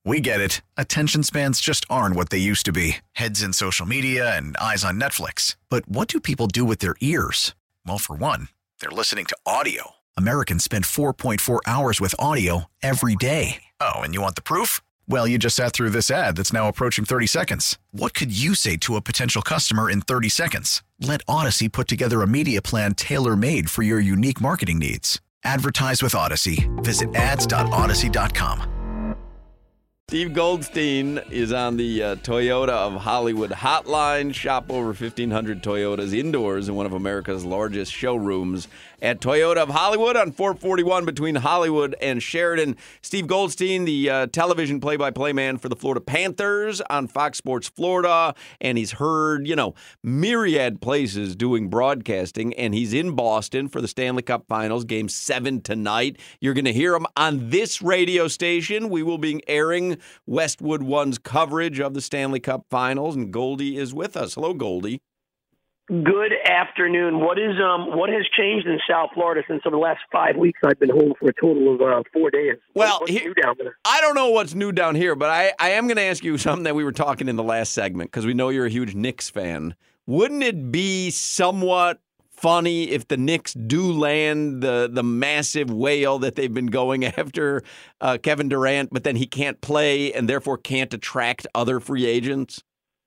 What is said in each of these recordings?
We get it. Attention spans just aren't what they used to be. Heads in social media and eyes on Netflix. But what do people do with their ears? Well, for one, they're listening to audio. Americans spend 4.4 hours with audio every day. Oh, and you want the proof? Well, you just sat through this ad that's now approaching 30 seconds. What could you say to a potential customer in 30 seconds? Let Odyssey put together a media plan tailor-made for your unique marketing needs. Advertise with Odyssey. Visit ads.odyssey.com. Steve Goldstein is on the Toyota of Hollywood hotline. Shop over 1,500 Toyotas indoors in one of America's largest showrooms at Toyota of Hollywood on 441 between Hollywood and Sheridan. Steve Goldstein, the television play-by-play man for the Florida Panthers on Fox Sports Florida, and he's heard, myriad places doing broadcasting, and he's in Boston for the Stanley Cup Finals, Game 7 tonight. You're going to hear him on this radio station. We will be airing Westwood One's coverage of the Stanley Cup Finals, and Goldie is with us. Hello, Goldie. Good afternoon. What has changed in South Florida since over the last 5 weeks? I've been home for a total of 4 days. Well, what's new down there? I don't know what's new down here, but I am going to ask you something that we were talking in the last segment because we know you're a huge Knicks fan. Wouldn't it be somewhat funny if the Knicks do land the massive whale that they've been going after Kevin Durant, but then he can't play and therefore can't attract other free agents?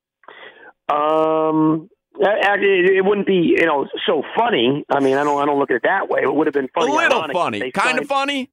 Actually, it wouldn't be, so funny. I mean, I don't look at it that way. It would have been funny. A little funny. Kind of funny?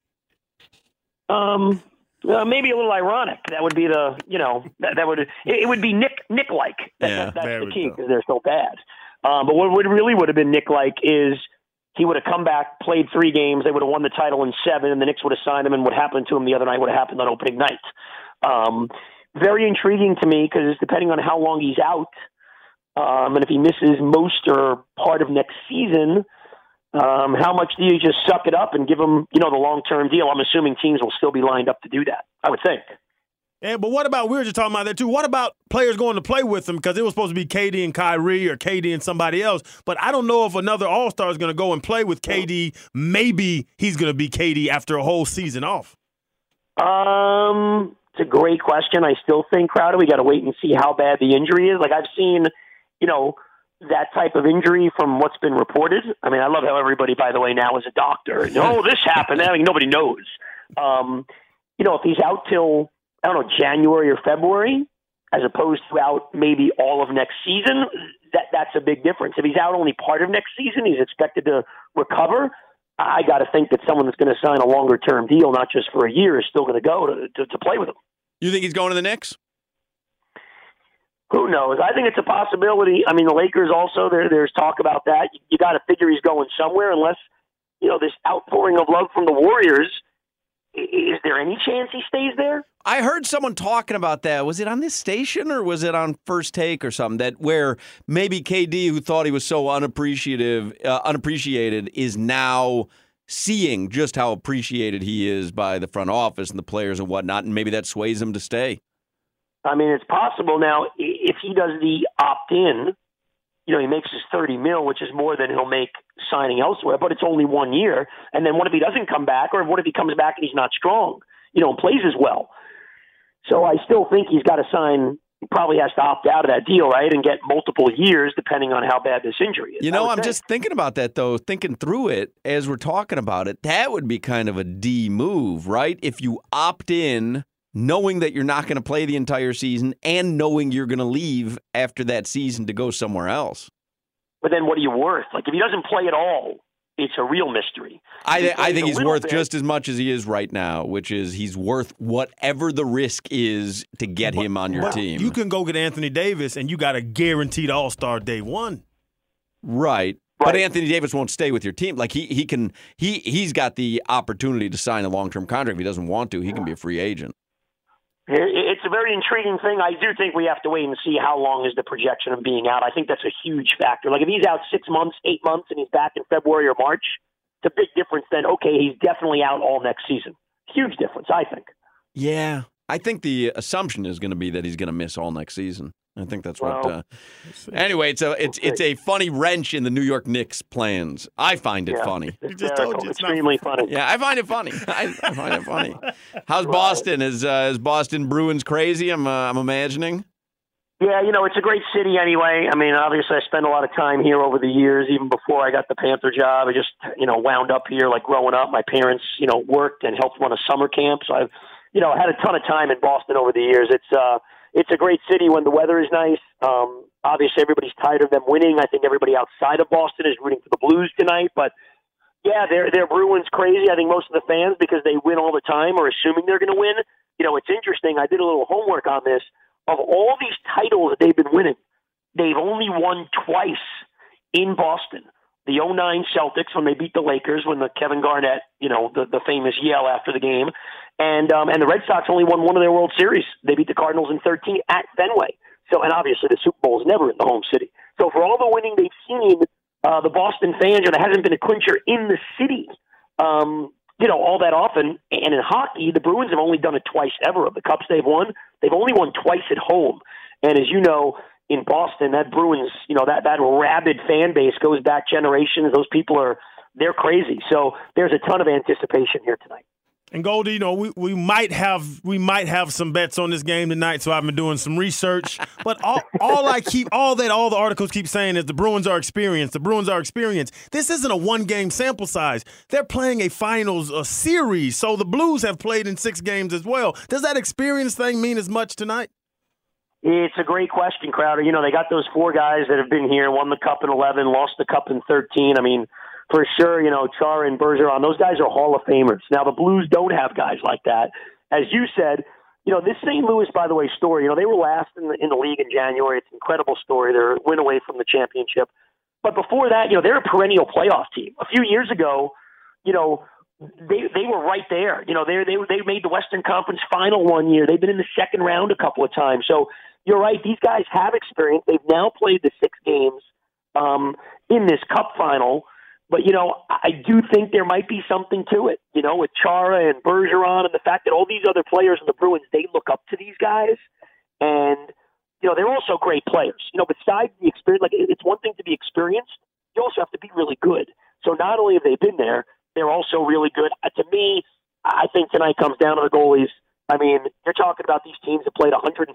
Maybe a little ironic. That would be it would be Nick-like. That's the key because they're so bad. But what would have been Nick-like is he would have come back, played 3 games, they would have won the title in 7, and the Knicks would have signed him, and what happened to him the other night would have happened on opening night. Very intriguing to me because depending on how long he's out, and if he misses most or part of next season, how much do you just suck it up and give him, the long-term deal? I'm assuming teams will still be lined up to do that, I would think. Yeah, but what about, we were just talking about that too, what about players going to play with him because it was supposed to be KD and Kyrie or KD and somebody else, but I don't know if another All-Star is going to go and play with KD. Maybe he's going to be KD after a whole season off. It's a great question. I still think, Crowder, we got to wait and see how bad the injury is. Like I've seen that type of injury from what's been reported. I mean, I love how everybody, by the way, now is a doctor. No, this happened. I mean, nobody knows. If he's out till, January or February, as opposed to out maybe all of next season, that's a big difference. If he's out only part of next season, he's expected to recover. I got to think that someone that's going to sign a longer-term deal, not just for a year, is still going to go to play with him. You think he's going to the Knicks? Who knows? I think it's a possibility. I mean, the Lakers also, there's talk about that. You got to figure he's going somewhere unless, this outpouring of love from the Warriors. Is there any chance he stays there? I heard someone talking about that. Was it on this station or was it on First Take or something? That where maybe KD, who thought he was so unappreciated, is now seeing just how appreciated he is by the front office and the players and whatnot, and maybe that sways him to stay. I mean, it's possible. Now, if he does the opt-in, he makes his $30 million, which is more than he'll make signing elsewhere, but it's only 1 year. And then what if he doesn't come back, or what if he comes back and he's not strong, and plays as well? So I still think he's got to sign, he probably has to opt out of that deal, right, and get multiple years depending on how bad this injury is. I'm just thinking about that, though, thinking through it as we're talking about it. That would be kind of a D move, right? If you opt in knowing that you're not going to play the entire season and knowing you're going to leave after that season to go somewhere else. But then what are you worth? Like, if he doesn't play at all, it's a real mystery. I think he's worth just as much as he is right now, which is he's worth whatever the risk is to get him on your team. You can go get Anthony Davis, and you got a guaranteed All-Star day one. Right. But Anthony Davis won't stay with your team. Like he's got the opportunity to sign a long-term contract. If he doesn't want to, he can be a free agent. It's a very intriguing thing. I do think we have to wait and see how long is the projection of being out. I think that's a huge factor. Like if he's out 6 months, 8 months, and he's back in February or March, it's a big difference then, okay, he's definitely out all next season. Huge difference, I think. Yeah. I think the assumption is going to be that he's going to miss all next season. I think that's what. Anyway, it's a funny wrench in the New York Knicks' plans. I find it funny. It's just told you it's extremely funny. Yeah, I find it funny. I find it funny. How's Boston? Is Boston Bruins crazy? I'm imagining. Yeah, it's a great city anyway. I mean, obviously, I spent a lot of time here over the years, even before I got the Panther job. I just, wound up here like growing up. My parents, worked and helped run a summer camp. So I've, had a ton of time in Boston over the years. It's a great city when the weather is nice. Obviously, everybody's tired of them winning. I think everybody outside of Boston is rooting for the Blues tonight. But, yeah, they're Bruins crazy. I think most of the fans, because they win all the time, are assuming they're going to win. It's interesting. I did a little homework on this. Of all these titles that they've been winning, they've only won twice in Boston. The 2009 Celtics when they beat the Lakers, when the Kevin Garnett, the famous yell after the game. And the Red Sox only won one of their World Series. They beat the Cardinals in 13 at Fenway. So, and obviously the Super Bowl is never in the home city. So for all the winning they've seen, the Boston fans, there hasn't been a clincher in the city, all that often. And in hockey, the Bruins have only done it twice ever. Of the Cups they've won, they've only won twice at home. And as you know, in Boston, that Bruins, that rabid fan base goes back generations. Those people they're crazy. So there's a ton of anticipation here tonight. And Goldie, we might have some bets on this game tonight, so I've been doing some research. But all the articles keep saying is the Bruins are experienced. The Bruins are experienced. This isn't a one-game sample size. They're playing a series, so the Blues have played in 6 games as well. Does that experience thing mean as much tonight? It's a great question, Crowder. They got those 4 guys that have been here, won the Cup in 11, lost the Cup in 13. I mean, for sure, Chara and Bergeron, those guys are Hall of Famers. Now, the Blues don't have guys like that. As you said, this St. Louis, by the way, story, they were last in the league in January. It's an incredible story. They're a win away from the championship. But before that, they're a perennial playoff team. A few years ago, they were right there. They made the Western Conference Final one year. They've been in the second round a couple of times. So you're right. These guys have experience. They've now played the 6 games in this Cup final. But, I do think there might be something to it, with Chara and Bergeron and the fact that all these other players in the Bruins, they look up to these guys. And, they're also great players. Besides the experience, it's one thing to be experienced. You also have to be really good. So not only have they been there, they're also really good. To me, I think tonight comes down to the goalies. I mean, you're talking about these teams that played 105,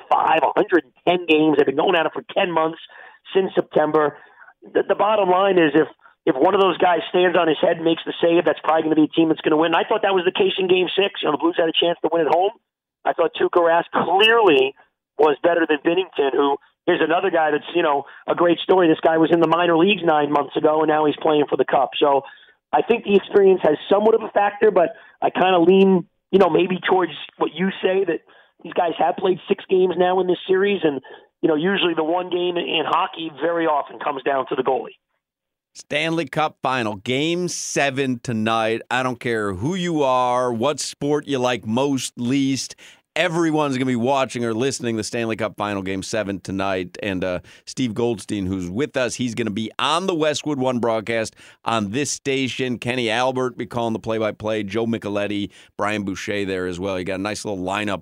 110 games. They've been going at it for 10 months since September. The bottom line is if one of those guys stands on his head and makes the save, that's probably going to be a team that's going to win. And I thought that was the case in Game 6. The Blues had a chance to win at home. I thought Tuukka Rask clearly was better than Binnington, who is another guy that's, a great story. This guy was in the minor leagues 9 months ago, and now he's playing for the Cup. So I think the experience has somewhat of a factor, but I kind of lean, maybe towards what you say, that these guys have played 6 games now in this series, and, usually the one game in hockey very often comes down to the goalie. Stanley Cup Final, Game 7 tonight. I don't care who you are, what sport you like most, least. Everyone's going to be watching or listening to the Stanley Cup Final Game 7 tonight. And Steve Goldstein, who's with us, he's going to be on the Westwood One broadcast on this station. Kenny Albert be calling the play-by-play. Joe Micheletti, Brian Boucher there as well. You got a nice little lineup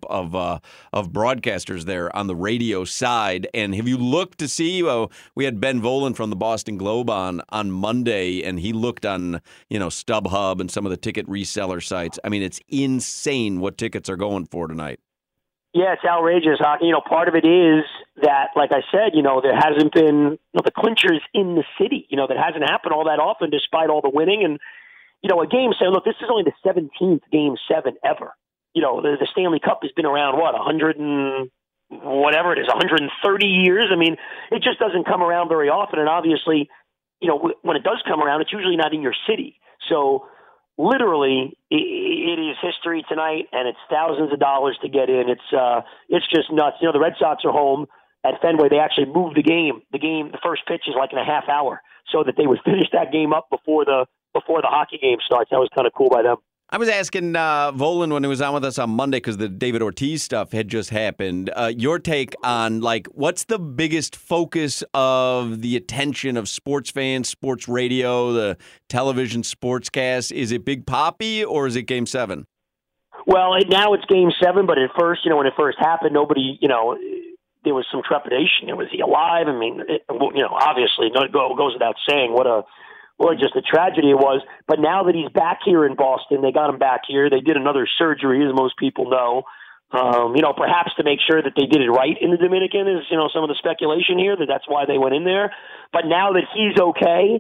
of broadcasters there on the radio side. And have you looked to see, we had Ben Volen from the Boston Globe on Monday, and he looked on, StubHub and some of the ticket reseller sites. I mean, it's insane what tickets are going for tonight. Yeah, it's outrageous, hockey. Part of it is that, like I said, there hasn't been the clinchers in the city. That hasn't happened all that often, despite all the winning. And a game 7. Look, this is only the 17th Game 7 ever. The Stanley Cup has been around 100 and whatever it is, 130 years. I mean, it just doesn't come around very often. And obviously, when it does come around, it's usually not in your city. So literally, it is history tonight, and it's thousands of dollars to get in. It's just nuts. The Red Sox are home at Fenway. They actually moved the game. The first pitch is like in a half hour, so that they would finish that game up before the hockey game starts. That was kind of cool by them. I was asking Volen when he was on with us on Monday because the David Ortiz stuff had just happened. Your take on, what's the biggest focus of the attention of sports fans, sports radio, the television sportscast? Is it Big Papi or is it Game 7? Well, now it's Game 7, but at first, when it first happened, nobody, there was some trepidation. Was he alive? I mean, obviously, it goes without saying what just a tragedy it was. But now that he's back here in Boston, they got him back here. They did another surgery, as most people know. Perhaps to make sure that they did it right in the Dominican is, some of the speculation here that's why they went in there. But now that he's okay,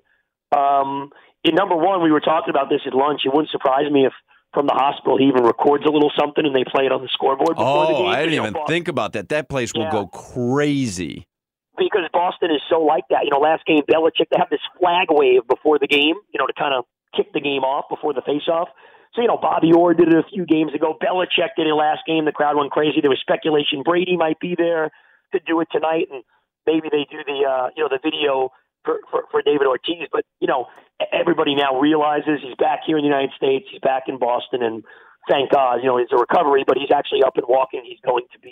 number one, we were talking about this at lunch. It wouldn't surprise me if from the hospital he even records a little something and they play it on the scoreboard before the game. I didn't even think about that. That place will go crazy. Because Boston is so like that. Last game, Belichick, they have this flag wave before the game, to kind of kick the game off before the face-off. So, Bobby Orr did it a few games ago. Belichick did it last game. The crowd went crazy. There was speculation Brady might be there to do it tonight, and maybe they do the video for David Ortiz. But, everybody now realizes he's back here in the United States. He's back in Boston, and thank God, it's a recovery, but he's actually up and walking. He's going to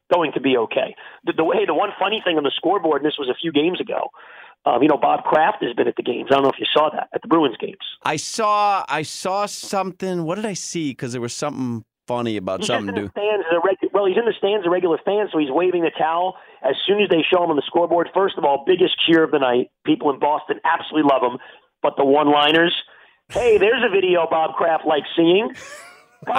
be okay. The one funny thing on the scoreboard, and this was a few games ago, Bob Kraft has been at the games. I don't know if you saw that at the Bruins games. I saw something. What did I see? Because there was something funny about something to do. He's in the stands, a regular fan, so he's waving the towel. As soon as they show him on the scoreboard, first of all, biggest cheer of the night. People in Boston absolutely love him. But the one-liners, hey, there's a video Bob Kraft likes seeing. Come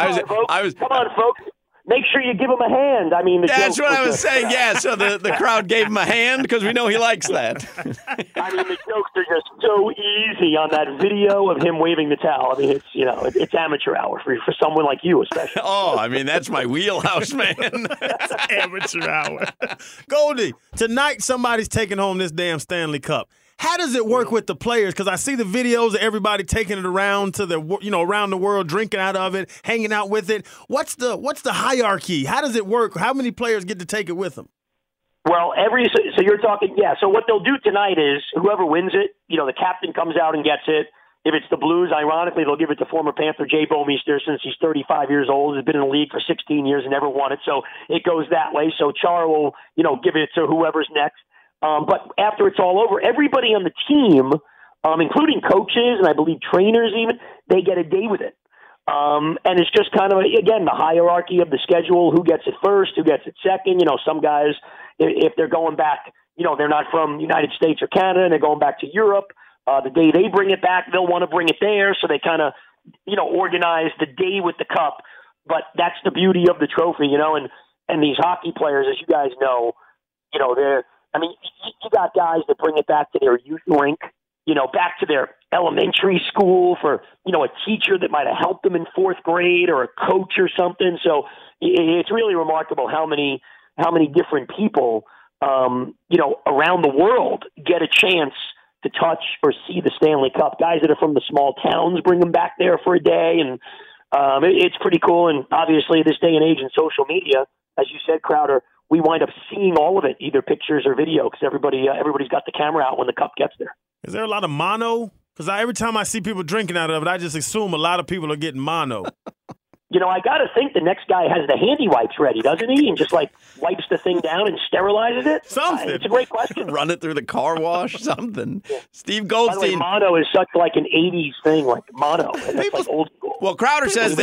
on, folks. Make sure you give him a hand. I mean, that's what I was saying. Yeah, so the crowd gave him a hand because we know he likes that. I mean, the jokes are just so easy on that video of him waving the towel. I mean, it's amateur hour for someone like you, especially. Oh, I mean, that's my wheelhouse, man. That's amateur hour. Goldie, tonight somebody's taking home this damn Stanley Cup. How does it work with the players? Because I see the videos of everybody taking it around to around the world, drinking out of it, hanging out with it. What's the hierarchy? How does it work? How many players get to take it with them? Well, so you're talking, So what they'll do tonight is whoever wins it, the captain comes out and gets it. If it's the Blues, ironically, they'll give it to former Panther Jay Bouwmeester since he's 35 years old. He's been in the league for 16 years and never won it. So it goes that way. So Chara will, give it to whoever's next. But after it's all over, everybody on the team, including coaches and I believe trainers even, they get a day with it. And it's just kind of, again, the hierarchy of the schedule, who gets it first, who gets it second. Some guys, if they're going back, they're not from the United States or Canada and they're going back to Europe, the day they bring it back, they'll want to bring it there. So they kind of, organize the day with the cup. But that's the beauty of the trophy, and these hockey players, as you guys know, you got guys that bring it back to their youth rink, back to their elementary school for, a teacher that might have helped them in fourth grade or a coach or something. So it's really remarkable how many different people, around the world get a chance to touch or see the Stanley Cup. Guys that are from the small towns bring them back there for a day. And it's pretty cool. And obviously this day and age in social media, as you said, Crowder, we wind up seeing all of it, either pictures or video, because everybody's got the camera out when the cup gets there. Is there a lot of mono? Because every time I see people drinking out of it, I just assume a lot of people are getting mono. I got to think the next guy has the handy wipes ready, doesn't he? And just wipes the thing down and sterilizes it? Something. It's a great question. Run it through the car wash, something. Yeah. Steve Goldstein. By the way, mono is such an 80s thing, mono. That's old school. Well, Crowder says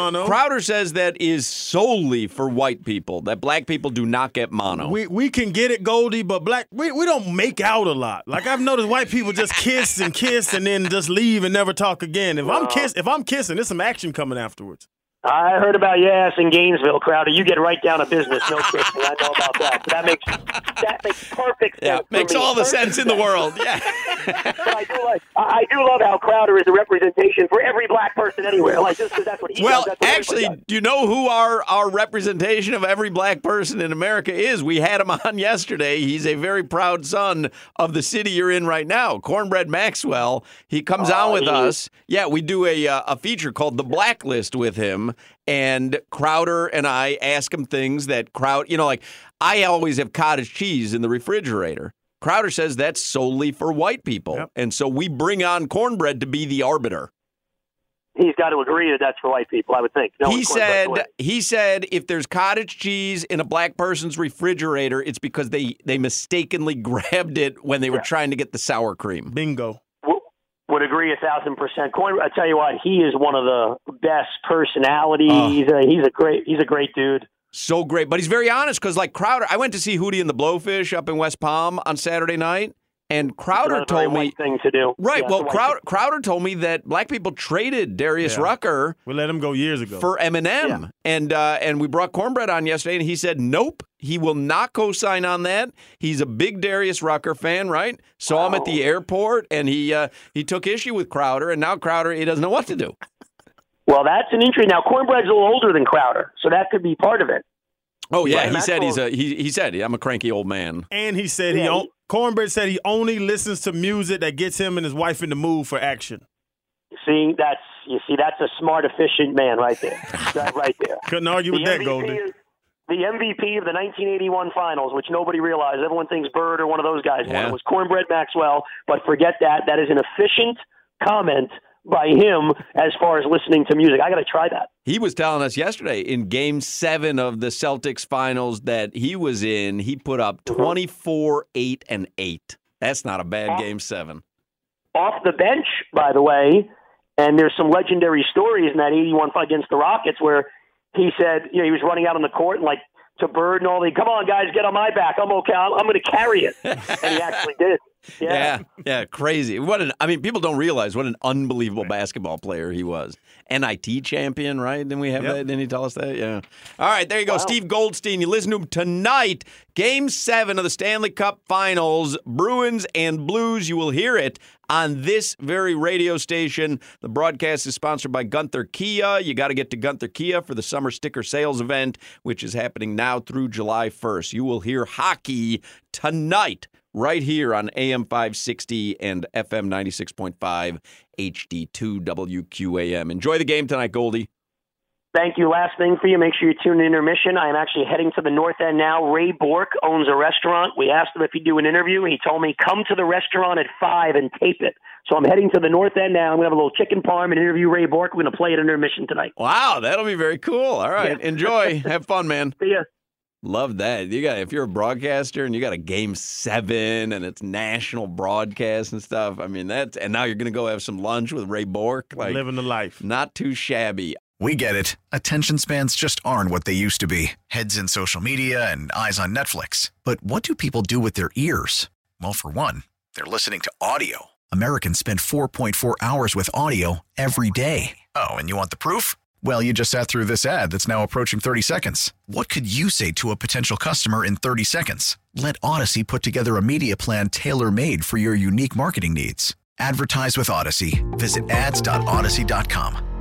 that is solely for white people, that black people do not get mono. We can get it, Goldie, but we don't make out a lot. I've noticed white people just kiss and then just leave and never talk again. If I'm kissing, there's some action coming afterwards. I heard about your ass in Gainesville, Crowder. You get right down to business. No kidding. I know about that. That makes perfect sense. Yeah, makes all the sense in the world. Yeah. But I do love how Crowder is a representation for every black person anywhere. Just because that's what he does. Well, actually, do you know who our representation of every black person in America is? We had him on yesterday. He's a very proud son of the city you're in right now, Cornbread Maxwell. He comes on with us. Yeah, we do a feature called The Blacklist with him. And Crowder and I ask him things that I always have cottage cheese in the refrigerator. Crowder says that's solely for white people. Yep. And so we bring on Cornbread to be the arbiter. He's got to agree that that's for white people, I would think. He said if there's cottage cheese in a black person's refrigerator, it's because they mistakenly grabbed it when they were trying to get the sour cream. Bingo. Would agree 1,000%. I tell you what, he is one of the best personalities. He's a great dude. So great. But he's very honest because, like Crowder, I went to see Hootie and the Blowfish up in West Palm on Saturday night. And Crowder told me thing to do. Right. Yeah, well, Crowder told me that black people traded Darius Rucker. We let him go years ago for Eminem, and we brought Cornbread on yesterday, and he said nope, he will not co-sign on that. He's a big Darius Rucker fan, right? Saw him at the airport, and he took issue with Crowder, and now Crowder he doesn't know what to do. Well, that's an injury. Now Cornbread's a little older than Crowder, so that could be part of it. Oh yeah, he said he said I'm a cranky old man, and he said Cornbread said he only listens to music that gets him and his wife in the mood for action. That's a smart, efficient man right there. Right there. Couldn't argue with that, Goldie. The MVP of the 1981 finals, which nobody realized. Everyone thinks Bird or one of those guys won. It was Cornbread Maxwell, but forget that. That is an efficient comment by him as far as listening to music. I got to try that. He was telling us yesterday in Game 7 of the Celtics finals that he was in, he put up 24, 8, and 8. That's not a bad Game 7. Off the bench, by the way, and there's some legendary stories in that 81 fight against the Rockets where he said, he was running out on the court and to Bird and all come on, guys, get on my back. I'm okay. I'm going to carry it. And he actually did. Yeah, crazy. People don't realize what an unbelievable basketball player he was. NIT champion, right? Didn't we have that? Didn't he tell us that? Yeah. All right, there you go. Wow. Steve Goldstein. You listen to him tonight. Game 7 of the Stanley Cup Finals. Bruins and Blues. You will hear it on this very radio station. The broadcast is sponsored by Gunther Kia. You got to get to Gunther Kia for the summer sticker sales event, which is happening now through July 1st. You will hear hockey tonight right here on AM 560 and FM 96.5 HD2 WQAM. Enjoy the game tonight, Goldie. Thank you. Last thing for you, make sure you tune in intermission. I am actually heading to the North End now. Ray Bork owns a restaurant. We asked him if he'd do an interview. He told me, come to the restaurant at 5 and tape it. So I'm heading to the North End now. I'm going to have a little chicken parm and interview Ray Bork. We're going to play at intermission tonight. Wow, that'll be very cool. All right, Enjoy. Have fun, man. See ya. Love that. If you're a broadcaster and you got a Game 7 and it's national broadcast and stuff, and now you're going to go have some lunch with Ray Bork. Living the life. Not too shabby. We get it. Attention spans just aren't what they used to be. Heads in social media and eyes on Netflix. But what do people do with their ears? Well, for one, they're listening to audio. Americans spend 4.4 hours with audio every day. Oh, and you want the proof? Well, you just sat through this ad that's now approaching 30 seconds. What could you say to a potential customer in 30 seconds? Let Odyssey put together a media plan tailor-made for your unique marketing needs. Advertise with Odyssey. Visit ads.odyssey.com.